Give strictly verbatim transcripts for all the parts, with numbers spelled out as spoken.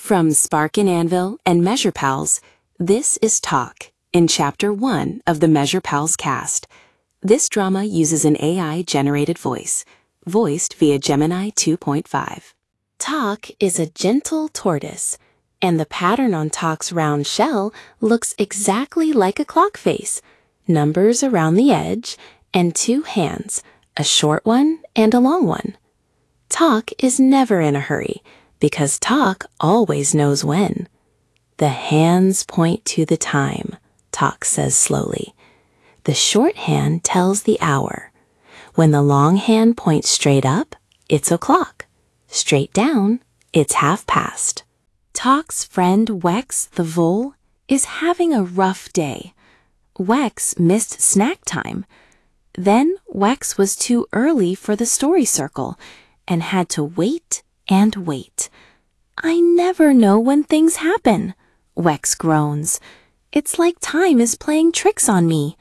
From Spark and Anvil and Measure Pals, this is Talk in Chapter one of the Measure Pals cast. This drama uses an A I-generated voice, voiced via Gemini two point five. Talk is a gentle tortoise, and the pattern on Talk's round shell looks exactly like a clock face, numbers around the edge, and two hands, a short one and a long one. Talk is never in a hurry, because Talk always knows when. The hands point to the time, Talk says slowly. The short hand tells the hour. When the long hand points straight up, it's o'clock. Straight down, it's half past. Talk's friend Wex the vole is having a rough day. Wex missed snack time. Then Wex was too early for the story circle and had to wait and wait. I never know when things happen, Wex groans. It's like time is playing tricks on me.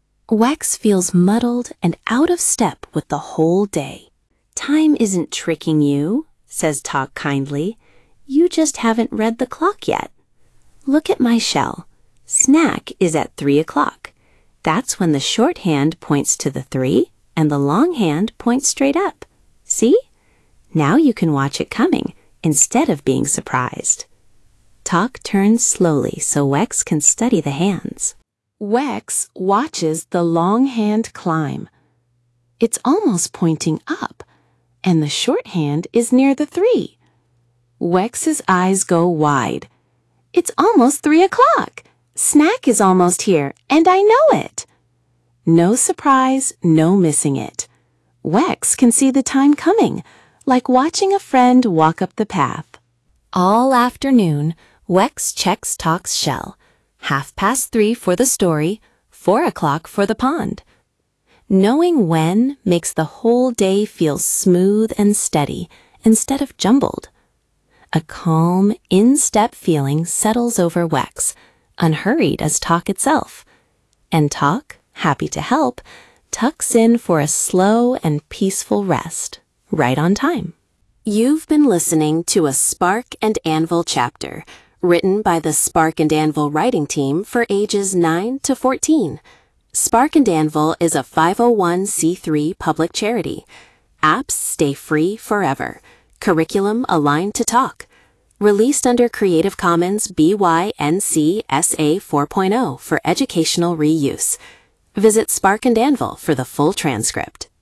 Wex feels muddled and out of step with the whole day. Time isn't tricking you, says Talk kindly. You just haven't read the clock yet. Look at my shell. Snack is at three o'clock. That's when the short hand points to the three and the long hand points straight up. See? Now you can watch it coming instead of being surprised. Talk turns slowly so Wex can study the hands. Wex watches the long hand climb. It's almost pointing up, and the short hand is near the three. Wex's eyes go wide. It's almost three o'clock. Snack is almost here, and I know it. No surprise, no missing it. Wex can see the time coming, like watching a friend walk up the path. All afternoon, Wex checks Talk's shell. Half past three for the story, four o'clock for the pond. Knowing when makes the whole day feel smooth and steady instead of jumbled. A calm, in-step feeling settles over Wex, unhurried as Talk itself. And Talk, happy to help, tucks in for a slow and peaceful rest, right on time. You've been listening to a Spark and Anvil chapter, written by the Spark and Anvil writing team for ages nine to fourteen. Spark and Anvil is a five oh one c three public charity. Apps stay free forever. Curriculum aligned to Talk. Released under Creative Commons B Y N C S A four point oh for educational reuse. Visit Spark and Anvil for the full transcript.